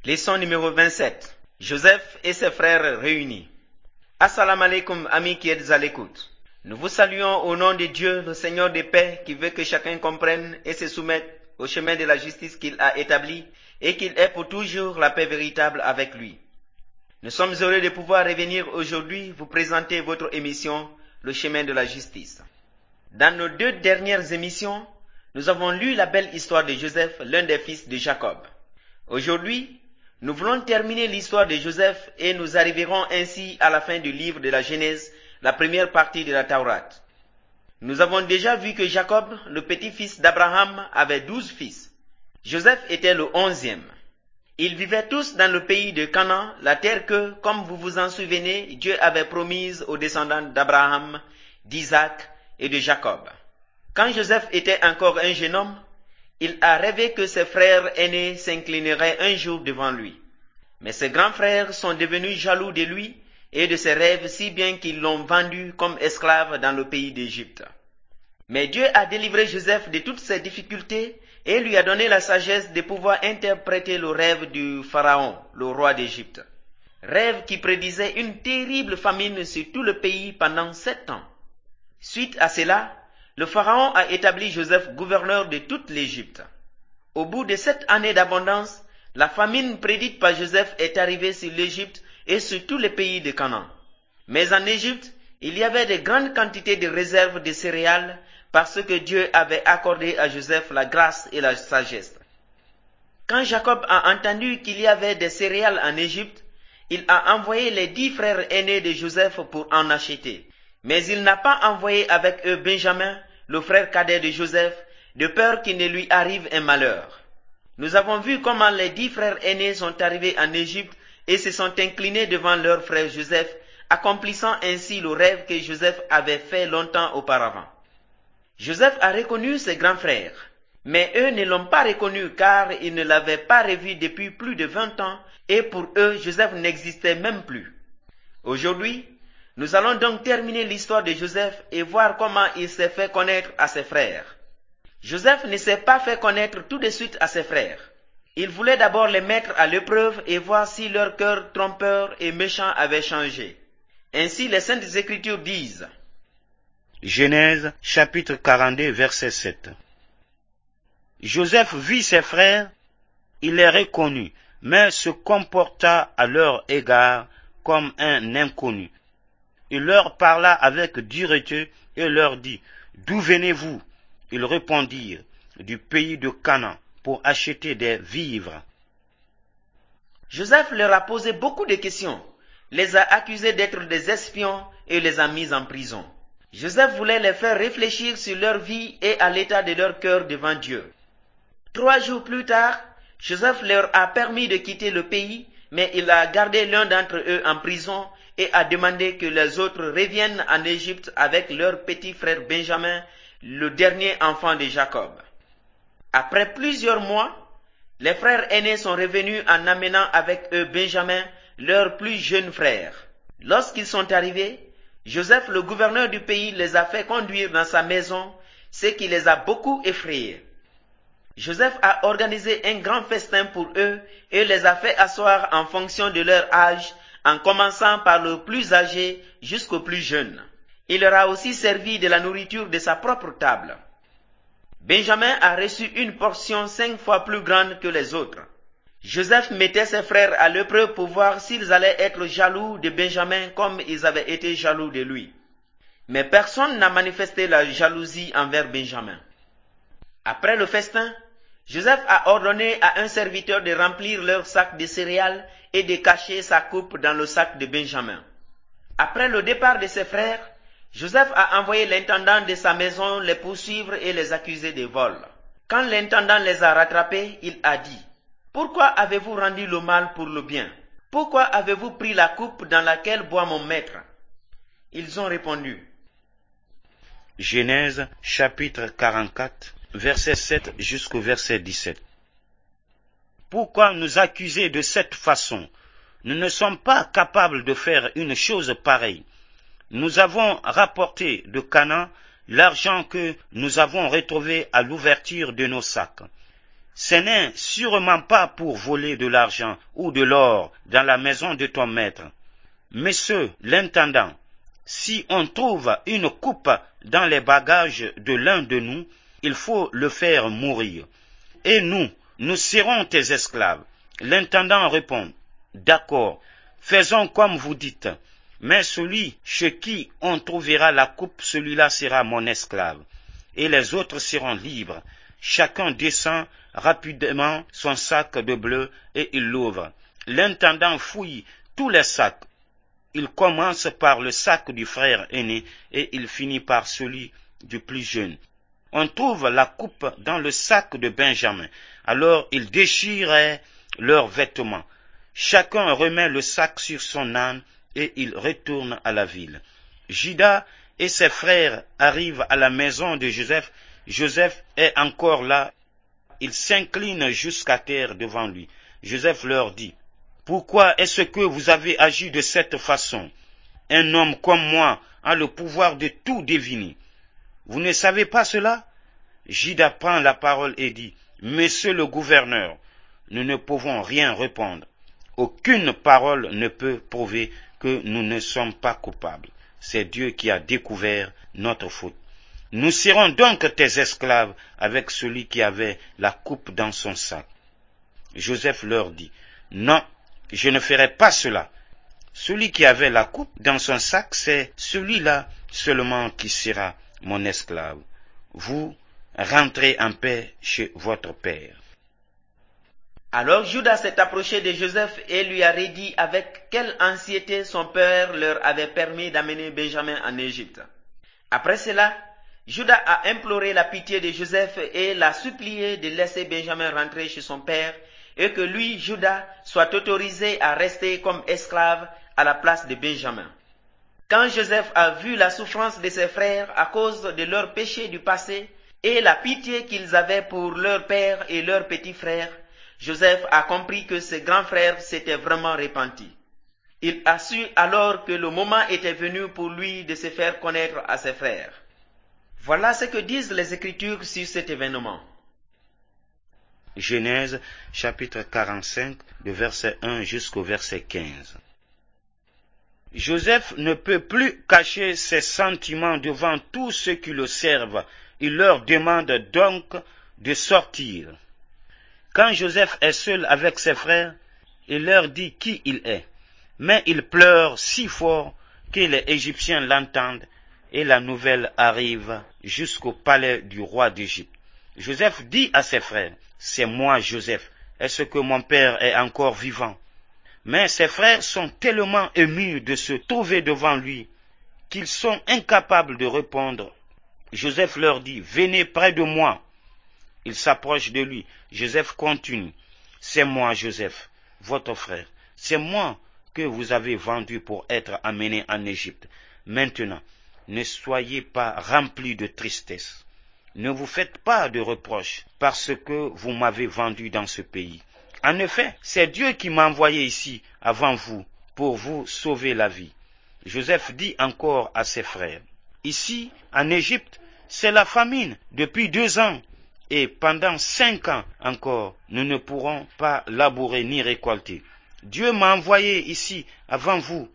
Leçon numéro 27. Joseph et ses frères réunis. Assalamu alaikum, amis qui êtes à l'écoute. Nous vous saluons au nom de Dieu, le Seigneur des paix, qui veut que chacun comprenne et se soumette au chemin de la justice qu'il a établi et qu'il ait pour toujours la paix véritable avec lui. Nous sommes heureux de pouvoir revenir aujourd'hui vous présenter votre émission, Le chemin de la justice. Dans nos 2 dernières émissions, nous avons lu la belle histoire de Joseph, l'un des fils de Jacob. Aujourd'hui, nous voulons terminer l'histoire de Joseph et nous arriverons ainsi à la fin du livre de la Genèse, la première partie de la Torah. Nous avons déjà vu que Jacob, le petit-fils d'Abraham, avait 12 fils. Joseph était le 11e. Ils vivaient tous dans le pays de Canaan, la terre que, comme vous vous en souvenez, Dieu avait promise aux descendants d'Abraham, d'Isaac et de Jacob. Quand Joseph était encore un jeune homme, il a rêvé que ses frères aînés s'inclineraient un jour devant lui. Mais ses grands frères sont devenus jaloux de lui et de ses rêves si bien qu'ils l'ont vendu comme esclave dans le pays d'Égypte. Mais Dieu a délivré Joseph de toutes ses difficultés et lui a donné la sagesse de pouvoir interpréter le rêve du Pharaon, le roi d'Égypte. Rêve qui prédisait une terrible famine sur tout le pays pendant 7 ans. Suite à cela, le Pharaon a établi Joseph gouverneur de toute l'Égypte. Au bout de 7 années d'abondance, la famine prédite par Joseph est arrivée sur l'Égypte et sur tous les pays de Canaan. Mais en Égypte, il y avait de grandes quantités de réserves de céréales parce que Dieu avait accordé à Joseph la grâce et la sagesse. Quand Jacob a entendu qu'il y avait des céréales en Égypte, il a envoyé les 10 frères aînés de Joseph pour en acheter. Mais il n'a pas envoyé avec eux Benjamin, le frère cadet de Joseph, de peur qu'il ne lui arrive un malheur. Nous avons vu comment les 10 frères aînés sont arrivés en Égypte et se sont inclinés devant leur frère Joseph, accomplissant ainsi le rêve que Joseph avait fait longtemps auparavant. Joseph a reconnu ses grands frères, mais eux ne l'ont pas reconnu car ils ne l'avaient pas revu depuis plus de 20 ans et pour eux, Joseph n'existait même plus. Aujourd'hui, nous allons donc terminer l'histoire de Joseph et voir comment il s'est fait connaître à ses frères. Joseph ne s'est pas fait connaître tout de suite à ses frères. Il voulait d'abord les mettre à l'épreuve et voir si leur cœur trompeur et méchant avait changé. Ainsi les Saintes Écritures disent. Genèse chapitre 42 verset 7. Joseph vit ses frères, il les reconnut, mais se comporta à leur égard comme un inconnu. Il leur parla avec dureté et leur dit, « D'où venez-vous » Ils répondirent, « Du pays de Canaan, pour acheter des vivres. » Joseph leur a posé beaucoup de questions, les a accusés d'être des espions et les a mis en prison. Joseph voulait les faire réfléchir sur leur vie et à l'état de leur cœur devant Dieu. 3 jours plus tard, Joseph leur a permis de quitter le pays, mais il a gardé l'un d'entre eux en prison et a demandé que les autres reviennent en Égypte avec leur petit frère Benjamin, le dernier enfant de Jacob. Après plusieurs mois, les frères aînés sont revenus en amenant avec eux Benjamin, leur plus jeune frère. Lorsqu'ils sont arrivés, Joseph, le gouverneur du pays, les a fait conduire dans sa maison, ce qui les a beaucoup effrayés. Joseph a organisé un grand festin pour eux et les a fait asseoir en fonction de leur âge, en commençant par le plus âgé jusqu'au plus jeune. Il leur a aussi servi de la nourriture de sa propre table. Benjamin a reçu une portion 5 fois plus grande que les autres. Joseph mettait ses frères à l'épreuve pour voir s'ils allaient être jaloux de Benjamin comme ils avaient été jaloux de lui. Mais personne n'a manifesté la jalousie envers Benjamin. Après le festin, Joseph a ordonné à un serviteur de remplir leur sac de céréales et de cacher sa coupe dans le sac de Benjamin. Après le départ de ses frères, Joseph a envoyé l'intendant de sa maison les poursuivre et les accuser de vol. Quand l'intendant les a rattrapés, il a dit, « Pourquoi avez-vous rendu le mal pour le bien? Pourquoi avez-vous pris la coupe dans laquelle boit mon maître ?» Ils ont répondu. Genèse chapitre 44, verset 7 jusqu'au verset 17. Pourquoi nous accuser de cette façon? Nous ne sommes pas capables de faire une chose pareille. Nous avons rapporté de Canaan l'argent que nous avons retrouvé à l'ouverture de nos sacs. Ce n'est sûrement pas pour voler de l'argent ou de l'or dans la maison de ton maître. Monsieur l'intendant, si on trouve une coupe dans les bagages de l'un de nous, il faut le faire mourir. Et nous serons tes esclaves. L'intendant répond, d'accord, faisons comme vous dites. Mais celui chez qui on trouvera la coupe, celui-là sera mon esclave. Et les autres seront libres. Chacun descend rapidement son sac de bleu et il l'ouvre. L'intendant fouille tous les sacs. Il commence par le sac du frère aîné et il finit par celui du plus jeune. On trouve la coupe dans le sac de Benjamin. Alors ils déchirent leurs vêtements. Chacun remet le sac sur son âne et il retourne à la ville. Judas et ses frères arrivent à la maison de Joseph. Joseph est encore là. Ils s'inclinent jusqu'à terre devant lui. Joseph leur dit, « Pourquoi est-ce que vous avez agi de cette façon? Un homme comme moi a le pouvoir de tout deviner. Vous ne savez pas cela? » Judas prend la parole et dit, « Monsieur le gouverneur, nous ne pouvons rien répondre. Aucune parole ne peut prouver que nous ne sommes pas coupables. C'est Dieu qui a découvert notre faute. Nous serons donc tes esclaves avec celui qui avait la coupe dans son sac. » Joseph leur dit, « Non, je ne ferai pas cela. Celui qui avait la coupe dans son sac, c'est celui-là seulement qui sera mon esclave. Vous rentrez en paix chez votre père. » Alors Judas s'est approché de Joseph et lui a redit avec quelle anxiété son père leur avait permis d'amener Benjamin en Égypte. Après cela, Judas a imploré la pitié de Joseph et l'a supplié de laisser Benjamin rentrer chez son père et que lui, Judas, soit autorisé à rester comme esclave à la place de Benjamin. Quand Joseph a vu la souffrance de ses frères à cause de leurs péchés du passé et la pitié qu'ils avaient pour leur père et leurs petits frères, Joseph a compris que ses grands frères s'étaient vraiment repentis. Il a su alors que le moment était venu pour lui de se faire connaître à ses frères. Voilà ce que disent les Écritures sur cet événement. Genèse chapitre 45, de verset 1 jusqu'au verset 15. Joseph ne peut plus cacher ses sentiments devant tous ceux qui le servent. Il leur demande donc de sortir. Quand Joseph est seul avec ses frères, il leur dit qui il est. Mais il pleure si fort que les Égyptiens l'entendent et la nouvelle arrive jusqu'au palais du roi d'Égypte. Joseph dit à ses frères, « C'est moi Joseph, est-ce que mon père est encore vivant ?» Mais ses frères sont tellement émus de se trouver devant lui qu'ils sont incapables de répondre. Joseph leur dit, « Venez près de moi. » Ils s'approchent de lui. Joseph continue, « C'est moi Joseph, votre frère. C'est moi que vous avez vendu pour être amené en Égypte. Maintenant, ne soyez pas remplis de tristesse. Ne vous faites pas de reproches parce que vous m'avez vendu dans ce pays. En effet, c'est Dieu qui m'a envoyé ici avant vous pour vous sauver la vie. » Joseph dit encore à ses frères, « Ici, en Égypte, c'est la famine depuis 2 ans. Et pendant 5 ans encore, nous ne pourrons pas labourer ni récolter. Dieu m'a envoyé ici avant vous.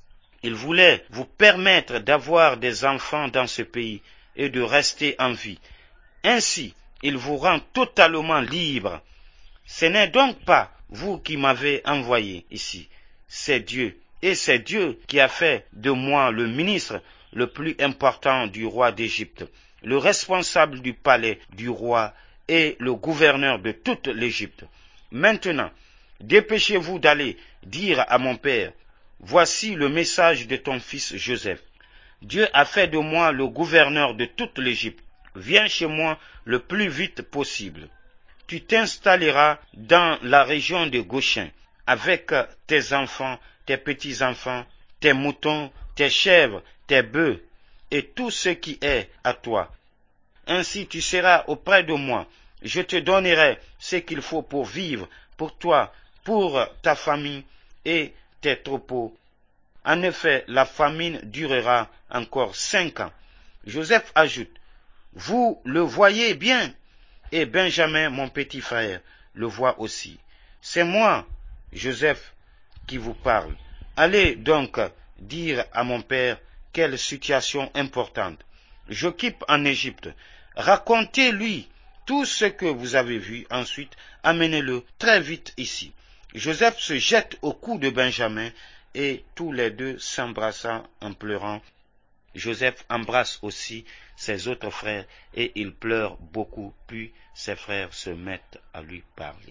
Il voulait vous permettre d'avoir des enfants dans ce pays et de rester en vie. Ainsi, il vous rend totalement libre. Ce n'est donc pas vous qui m'avez envoyé ici, c'est Dieu. Et c'est Dieu qui a fait de moi le ministre le plus important du roi d'Égypte, le responsable du palais du roi et le gouverneur de toute l'Égypte. Maintenant, dépêchez-vous d'aller dire à mon père, « Voici le message de ton fils Joseph. Dieu a fait de moi le gouverneur de toute l'Égypte. Viens chez moi le plus vite possible. Tu t'installeras dans la région de Goshen avec tes enfants, tes petits-enfants, tes moutons, tes chèvres, tes bœufs et tout ce qui est à toi. Ainsi tu seras auprès de moi. Je te donnerai ce qu'il faut pour vivre, pour toi, pour ta famille et tes troupeaux. » En effet, la famine durera encore 5 ans. Joseph ajoute, « Vous le voyez bien, et Benjamin, mon petit frère, le voit aussi. C'est moi, Joseph, qui vous parle. Allez donc dire à mon père quelle situation importante. J'occupe en Égypte. Racontez-lui tout ce que vous avez vu. Ensuite, amenez-le très vite ici. Joseph se jette au cou de Benjamin et tous les deux s'embrassant en pleurant. Joseph embrasse aussi ses autres frères et il pleure beaucoup, puis ses frères se mettent à lui parler.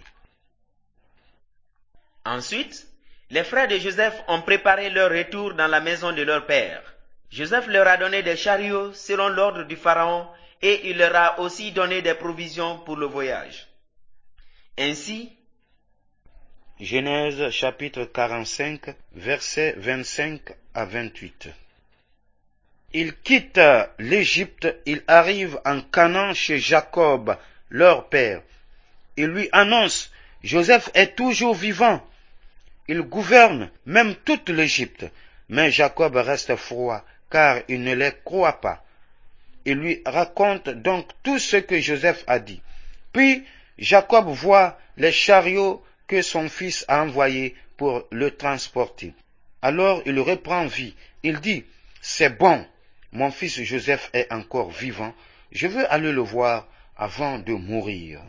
Ensuite, les frères de Joseph ont préparé leur retour dans la maison de leur père. Joseph leur a donné des chariots selon l'ordre du Pharaon et il leur a aussi donné des provisions pour le voyage. Ainsi, Genèse chapitre 45, versets 25 à 28. Ils quittent l'Égypte, ils arrivent en Canaan chez Jacob, leur père. Ils lui annoncent, Joseph est toujours vivant. Il gouverne même toute l'Égypte. Mais Jacob reste froid, car il ne les croit pas. Il lui raconte donc tout ce que Joseph a dit. Puis Jacob voit les chariots que son fils a envoyés pour le transporter. Alors il reprend vie. Il dit, c'est bon, mon fils Joseph est encore vivant. Je veux aller le voir avant de mourir.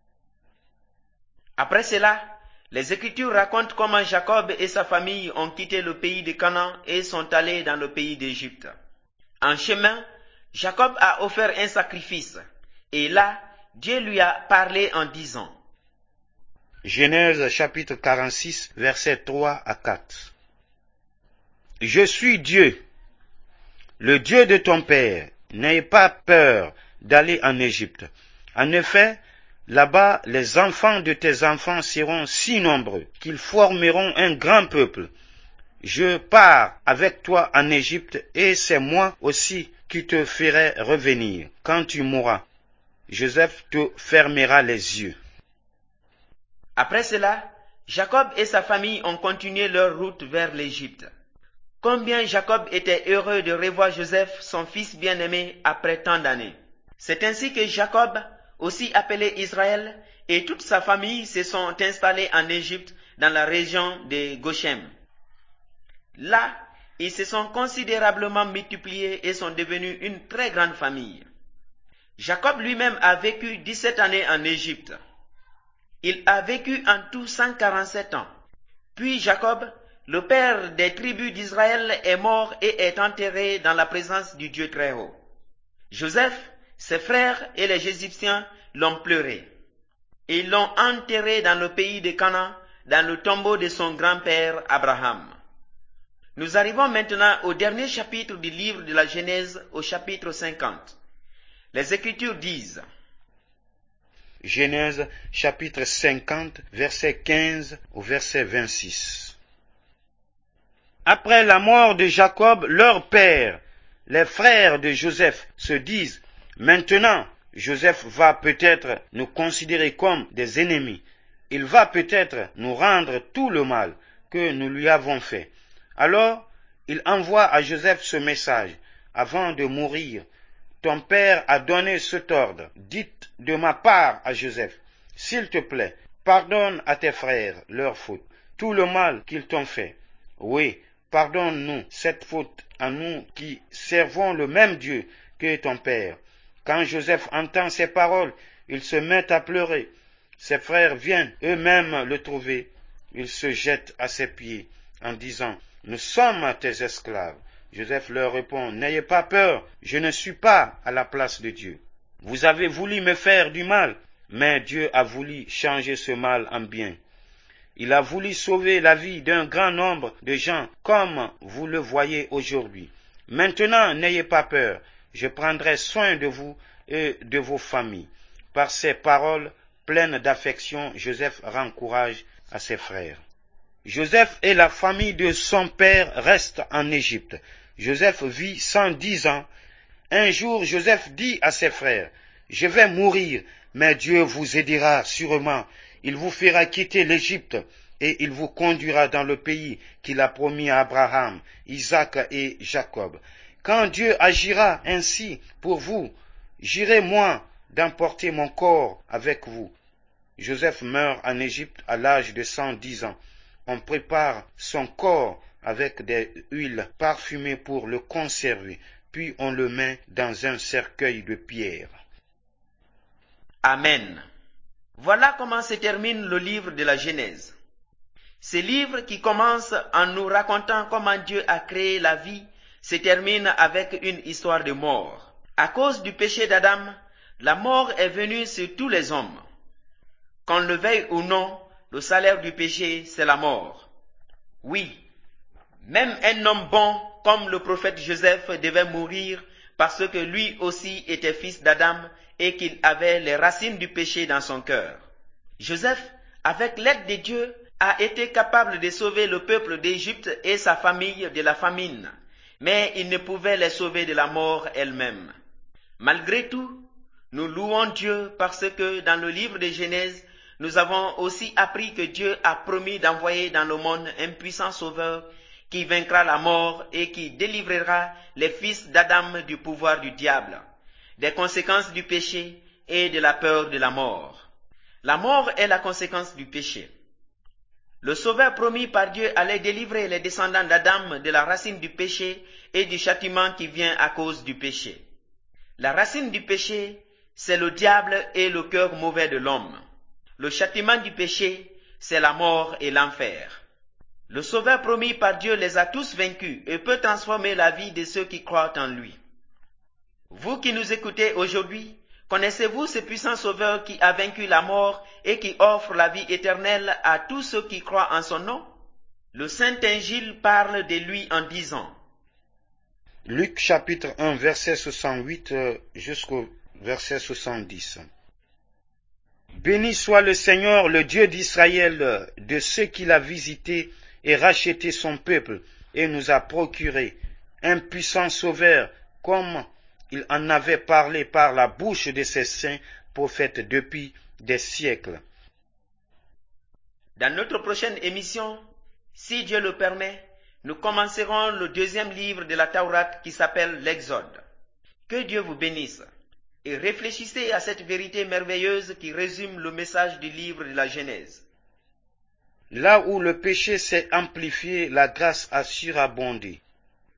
Après cela, les Écritures racontent comment Jacob et sa famille ont quitté le pays de Canaan et sont allés dans le pays d'Égypte. En chemin, Jacob a offert un sacrifice, et là, Dieu lui a parlé en disant, Genèse chapitre 46, versets 3 à 4. Je suis Dieu, le Dieu de ton père. N'ayez pas peur d'aller en Égypte. En effet, là-bas, les enfants de tes enfants seront si nombreux qu'ils formeront un grand peuple. Je pars avec toi en Égypte et c'est moi aussi qui te ferai revenir. Quand tu mourras, Joseph te fermera les yeux. Après cela, Jacob et sa famille ont continué leur route vers l'Égypte. Combien Jacob était heureux de revoir Joseph, son fils bien-aimé, après tant d'années. C'est ainsi que Jacob, aussi appelé Israël, et toute sa famille se sont installés en Égypte, dans la région de Goshen. Là, ils se sont considérablement multipliés et sont devenus une très grande famille. Jacob lui-même a vécu 17 années en Égypte. Il a vécu en tout 147 ans. Puis Jacob, le père des tribus d'Israël, est mort et est enterré dans la présence du Dieu très haut. Joseph, ses frères et les Égyptiens l'ont pleuré. Ils l'ont enterré dans le pays de Canaan, dans le tombeau de son grand-père Abraham. Nous arrivons maintenant au dernier chapitre du livre de la Genèse, au chapitre 50. Les Écritures disent, Genèse chapitre 50, verset 15 au verset 26. Après la mort de Jacob, leur père, les frères de Joseph se disent, maintenant, Joseph va peut-être nous considérer comme des ennemis. Il va peut-être nous rendre tout le mal que nous lui avons fait. Alors, il envoie à Joseph ce message. Avant de mourir, ton père a donné cet ordre. Dites de ma part à Joseph, s'il te plaît, pardonne à tes frères leur faute, tout le mal qu'ils t'ont fait. Oui, pardonne-nous cette faute à nous qui servons le même Dieu que ton père. Quand Joseph entend ces paroles, il se met à pleurer. Ses frères viennent eux-mêmes le trouver. Ils se jettent à ses pieds en disant, nous sommes tes esclaves. Joseph leur répond, n'ayez pas peur, je ne suis pas à la place de Dieu. Vous avez voulu me faire du mal, mais Dieu a voulu changer ce mal en bien. Il a voulu sauver la vie d'un grand nombre de gens, comme vous le voyez aujourd'hui. Maintenant, n'ayez pas peur, je prendrai soin de vous et de vos familles. Par ces paroles pleines d'affection, Joseph rend courage à ses frères. Joseph et la famille de son père restent en Égypte. Joseph vit 110 ans. Un jour, Joseph dit à ses frères, « Je vais mourir, mais Dieu vous aidera sûrement. Il vous fera quitter l'Égypte et il vous conduira dans le pays qu'il a promis à Abraham, Isaac et Jacob. Quand Dieu agira ainsi pour vous, j'irai moi d'emporter mon corps avec vous. Joseph meurt en Égypte à l'âge de 110 ans. On prépare son corps avec des huiles parfumées pour le conserver, puis on le met dans un cercueil de pierre. Amen. Voilà comment se termine le livre de la Genèse. Ce livre qui commence en nous racontant comment Dieu a créé la vie se termine avec une histoire de mort. À cause du péché d'Adam, la mort est venue sur tous les hommes. Qu'on le veuille ou non, le salaire du péché, c'est la mort. Oui, même un homme bon comme le prophète Joseph devait mourir parce que lui aussi était fils d'Adam et qu'il avait les racines du péché dans son cœur. Joseph, avec l'aide de Dieu, a été capable de sauver le peuple d'Égypte et sa famille de la famine, mais il ne pouvait les sauver de la mort elle-même. Malgré tout, nous louons Dieu parce que dans le livre de Genèse, nous avons aussi appris que Dieu a promis d'envoyer dans le monde un puissant sauveur qui vaincra la mort et qui délivrera les fils d'Adam du pouvoir du diable, des conséquences du péché et de la peur de la mort. La mort est la conséquence du péché. Le sauveur promis par Dieu allait délivrer les descendants d'Adam de la racine du péché et du châtiment qui vient à cause du péché. La racine du péché, c'est le diable et le cœur mauvais de l'homme. Le châtiment du péché, c'est la mort et l'enfer. Le Sauveur promis par Dieu les a tous vaincus et peut transformer la vie de ceux qui croient en lui. Vous qui nous écoutez aujourd'hui, connaissez-vous ce puissant Sauveur qui a vaincu la mort et qui offre la vie éternelle à tous ceux qui croient en son nom? Le Saint-Ingile parle de lui en disant: Luc chapitre 1 verset 68 jusqu'au verset 70. Béni soit le Seigneur, le Dieu d'Israël, de ceux qu'il a visités et racheté son peuple et nous a procuré un puissant sauveur comme il en avait parlé par la bouche de ses saints prophètes depuis des siècles. Dans notre prochaine émission, si Dieu le permet, nous commencerons le deuxième livre de la Taurate qui s'appelle l'Exode. Que Dieu vous bénisse et réfléchissez à cette vérité merveilleuse qui résume le message du livre de la Genèse. Là où le péché s'est amplifié, la grâce a surabondé.